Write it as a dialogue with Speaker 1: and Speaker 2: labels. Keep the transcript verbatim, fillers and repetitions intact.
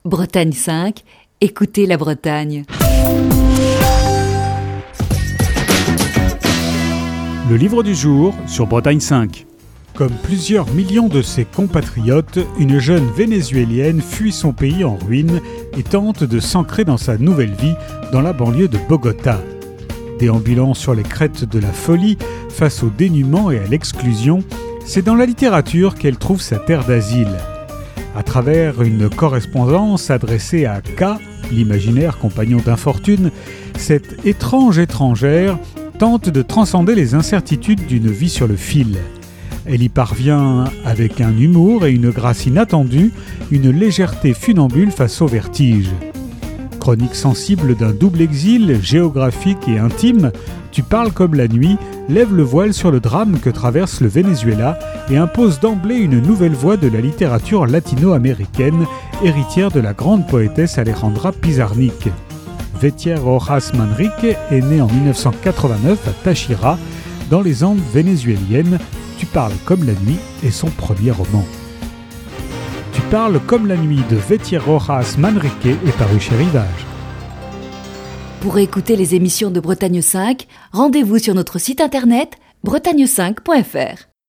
Speaker 1: Bretagne cinq, écoutez la Bretagne.
Speaker 2: Le livre du jour sur Bretagne cinq. Comme plusieurs millions de ses compatriotes, une jeune Vénézuélienne fuit son pays en ruine et tente de s'ancrer dans sa nouvelle vie dans la banlieue de Bogota. Déambulant sur les crêtes de la folie, face au dénuement et à l'exclusion, c'est dans la littérature qu'elle trouve sa terre d'asile. À travers une correspondance adressée à K, l'imaginaire compagnon d'infortune, cette étrange étrangère tente de transcender les incertitudes d'une vie sur le fil. Elle y parvient avec un humour et une grâce inattendue, une légèreté funambule face au vertige. Chronique sensible d'un double exil, géographique et intime, Tu parles comme la nuit lève le voile sur le drame que traverse le Venezuela et impose d'emblée une nouvelle voie de la littérature latino-américaine, héritière de la grande poétesse Alejandra Pizarnik. Vettier Rojas Manrique est née en dix-neuf cent quatre-vingt-neuf à Táchira, dans les Andes vénézuéliennes. Tu parles comme la nuit est son premier roman. Tu parles comme la nuit de Vettier Rojas Manrique est paru chez Rivage.
Speaker 1: Pour écouter les émissions de Bretagne cinq, rendez-vous sur notre site internet bretagne cinq point f r.